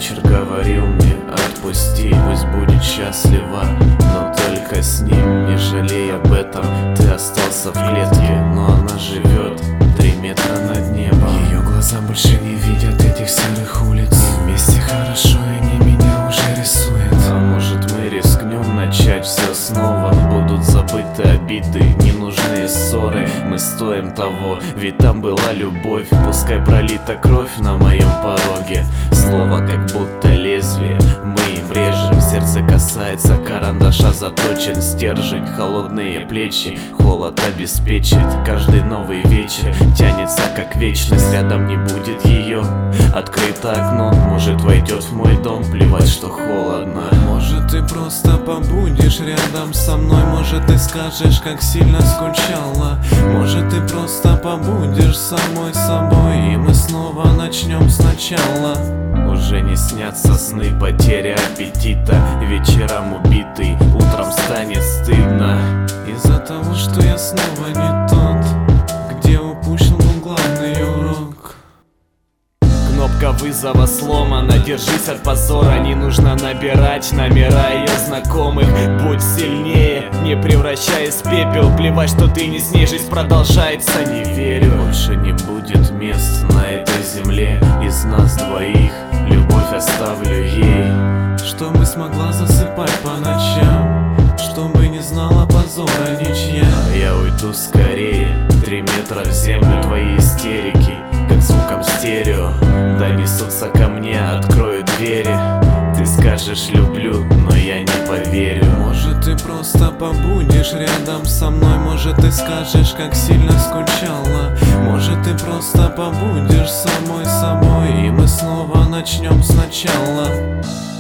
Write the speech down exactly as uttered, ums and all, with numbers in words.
вечер говорил мне: отпусти, пусть будет счастлива, но только с ним. Не жалей об этом, ты остался в клетке, но она живет три метра над небом. Ее глаза больше не видят этих серых улиц. Вместе хорошо, и они меня уже рисуют. А может, мы рискнем начать все снова? Будут забыты обиды, ненужные ссоры. Мы стоим того, ведь там была любовь. Пускай пролита кровь на моем пороге. Слово как будто лезвие, мы им режем. Сердце касается карандаша, заточен стержень. Холодные плечи, холод обеспечит. Каждый новый вечер тянется как вечность. Рядом не будет ее, открыто окно. Может, войдет в мой дом, плевать, что холодно. Может, ты просто побудешь рядом со мной. Может, ты скажешь, как сильно скучала. Может, ты просто побудешь самой собой, и мы снова начнем сначала. Уже не снятся сны, потеря аппетита. Вечером убитый, утром станет стыдно. Из-за того, что я снова не тот, где упущен был главный урок. Кнопка вызова сломана, держись от позора. Не нужно набирать номера ее знакомых. Будь сильнее, не превращаясь в пепел. Плевать, что ты не с ней, жизнь продолжается, не верю. Больше не будет мест на этой земле. Из нас двоих любовь оставлю ей, чтобы смогла засыпать по ночам, чтобы не знала позора ничья. А я уйду скорее, три метра в землю. Твои истерики, как звуком стерео, донесутся ко мне, открою двери. Ты скажешь люблю, но я не поверю. Может, ты просто побудешь рядом со мной. Может, ты скажешь, как сильно скучала. Может, ты просто побудешь самой собой, и мы снова начнем сначала.